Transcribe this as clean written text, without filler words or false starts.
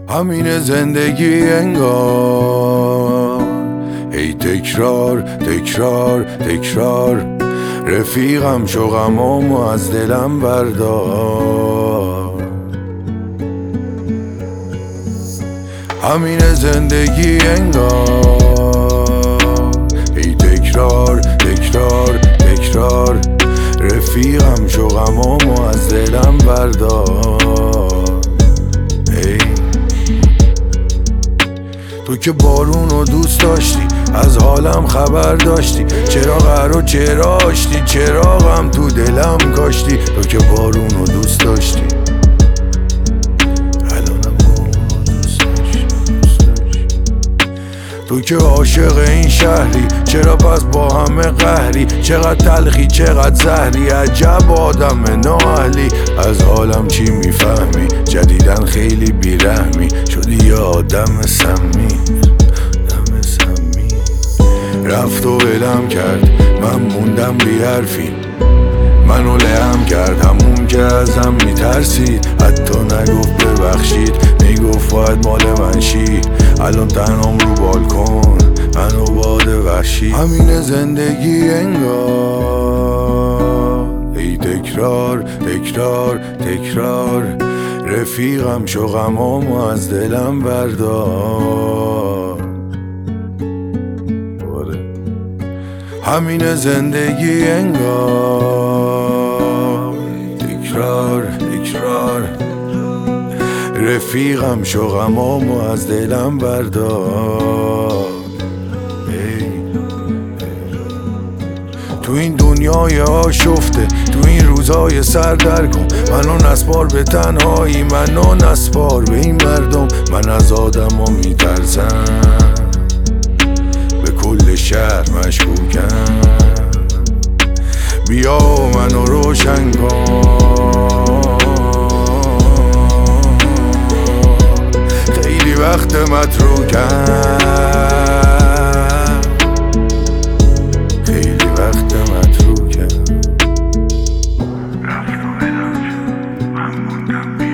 همین زندگی انگار، ای تکرار تکرار تکرار. رفیقم شو غمامو از دلم بردار. همین زندگی انگار، ای تکرار تکرار تکرار. رفیقم شو غمامو از دلم بردار. ای تو که بارونو دوست داشتی، از حالم خبر داشتی، چرا قرار چرا آشتی، چرا غم تو دلم کاشتی. تو که بارونو دوست داشتی، الانم بارونو دوست داشتی. تو که عاشق این شهری، چرا پس با همه قهری، چقدر تلخی چقدر زهری، عجب آدم نااهلی. از حالم چی میفهمی، جدیدن خیلی بیرحمی، شدی یه آدم سمی. رفت و ولم کرد، من موندم بی حرفی، منو لهم کرد همون که ازم میترسید. حتی نگفت ببخشید، میگفت باید مال من شی. الان تنهام رو بالکن، منو باد وحشی. همین زندگی انگار، ای تکرار تکرار تکرار. رفیقم شو غمامو از دلم بردار. همین زندگی انگار، تکرار تکرار. رفیقم شو غمامو از دلم بردار. تو این دنیای آشفته، تو این روزای سردرگم، منو نسپار به تنهایی، منو نسپار به این مردم. من از آدم ها میترسم، به کل شهر مشکوکم. بیا منو روشن کن، خیلی وقت متروکم، خیلی وقت متروکم. رفت و ولم شد، من موندم